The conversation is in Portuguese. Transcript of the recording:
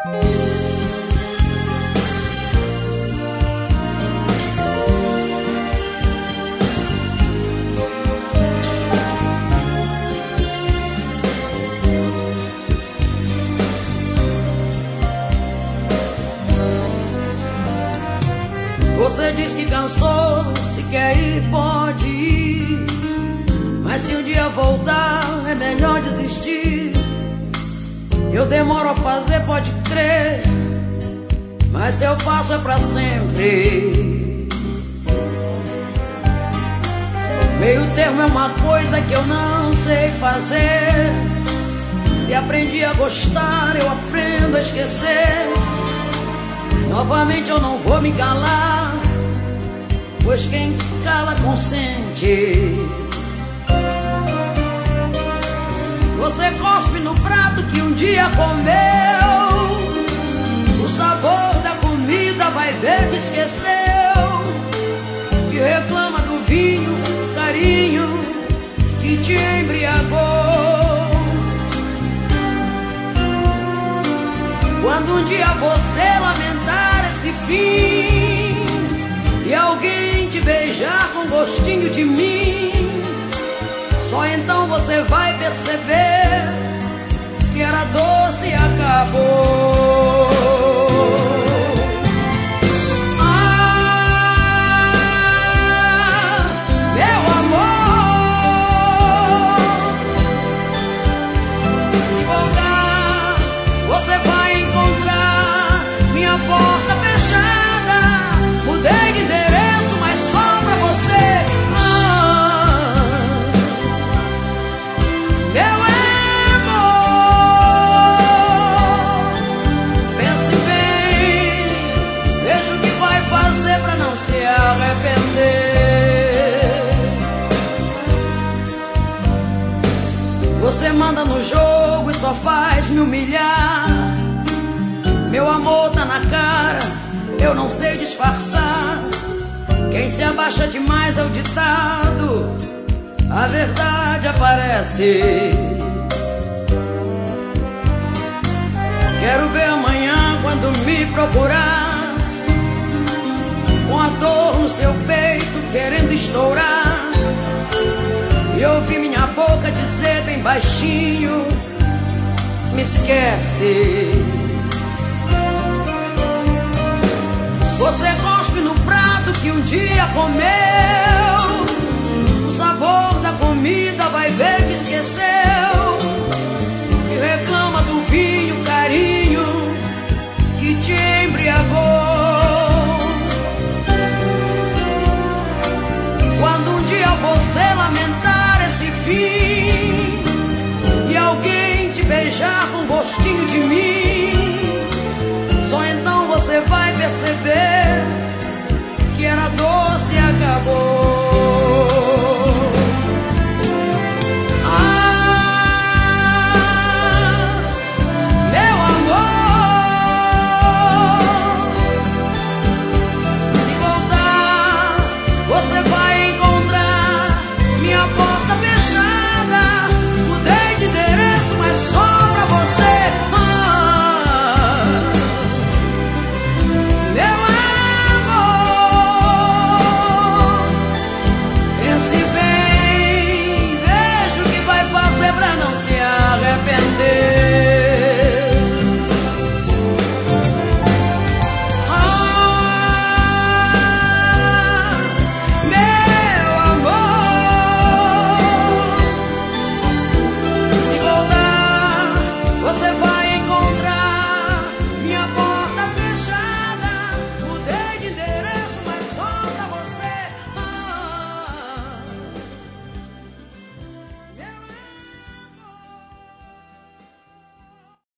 Você diz que cansou, se quer ir, pode ir. Mas se um dia voltar, é melhor desistir. Eu demoro a fazer, pode crer, mas se eu faço é pra sempre. Meio termo é uma coisa que eu não sei fazer. Se aprendi a gostar, eu aprendo a esquecer. Novamente eu não vou me calar, pois quem cala consente. Você cospe no prato que um dia comeu. O sabor da comida vai ver que esqueceu. E reclama do vinho, carinho que te embriagou. Quando um dia você lamentar esse fim e alguém te beijar com gostinho de mim, só então você vai perceber que era doce e acabou. Ah, meu amor, se voltar, você vai encontrar minha porta fechada. Mudei de endereço, mas só pra você. Meu amor, pense bem, veja o que vai fazer pra não se arrepender. Você manda no jogo e só faz me humilhar. Meu amor tá na cara, eu não sei disfarçar. Quem se abaixa demais é o ditado, a verdade aparece. Quero ver amanhã quando me procurar, com a dor no seu peito querendo estourar, e ouvir minha boca dizer bem baixinho: me esquece. Você cospe no prato que um dia comeu. O sabor da comida vai ver que esqueceu. E reclama do vinho, carinho que te embriagou. Quando um dia você lamentar esse fim e alguém te beijar com gostinho de mim, só então você vai perceber